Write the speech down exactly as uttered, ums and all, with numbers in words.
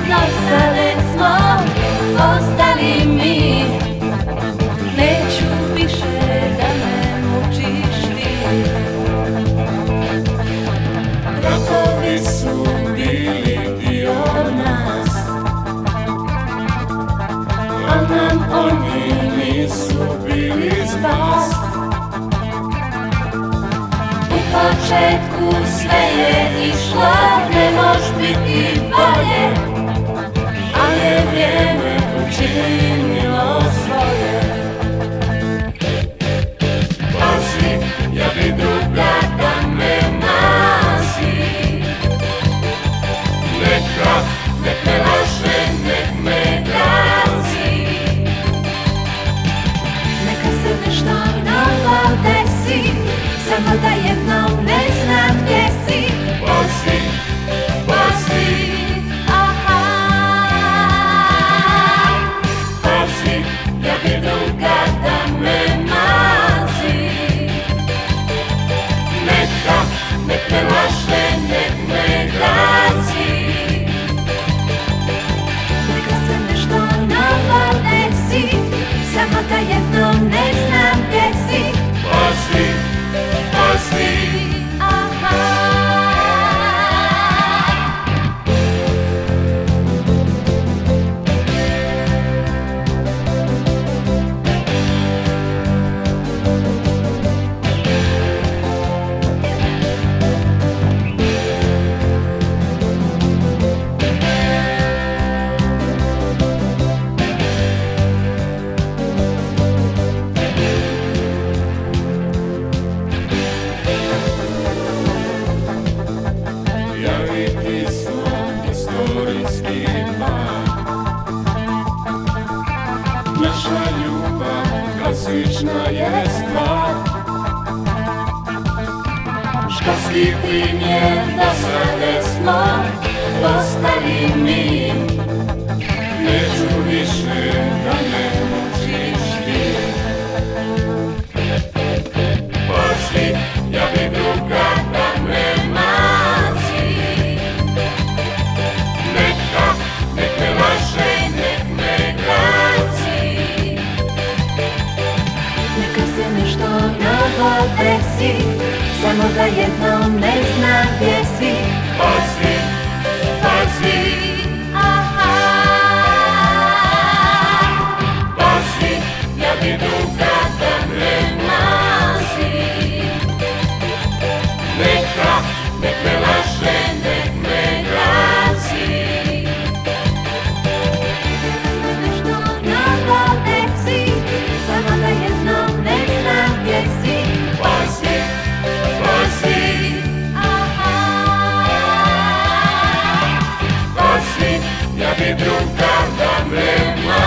Zostali smo, ostali mi. Neću više da me mučiš ti. Ratovi su bili dio nas, al nam oni nisu bili spas. U početku sve je išlo, ne mož biti bolje, ali je vrijeme učinilo svoje. Pazi, ja bi druga da me mazi. Neka, nek me laže, nek me gazi. Neka se nešto novo desi, samo da jednom ne znam gdje si. Pazi, pazi, Aha. pazi, ja bi druga da me mazi. Neka, nek me laže, nek me gazi. Neka se nešto novo desi, samo da jednom ne znam gdje si. Pazi, pazi, Aha. javiti svoj istorijski plan. Naša ljubav klasična je stvar. Školski primjer da sada smo postali mi. Neću više da me mučiš ti. Pazi, ja bi druga da me mazi. Neka, nek me laže, nek me gazi. Neka se nešto novo desi, samo da jednom ne znam gdje si. Pazi, pazi, Aha. pazi, ja bi druga da me mazi. Neka, nek me laže, nek me gazi. Nešto novo desi, samo da jednom ne znam gdje si. Pazi, pazi, Aha. pazi, ja bi druga da me mazi.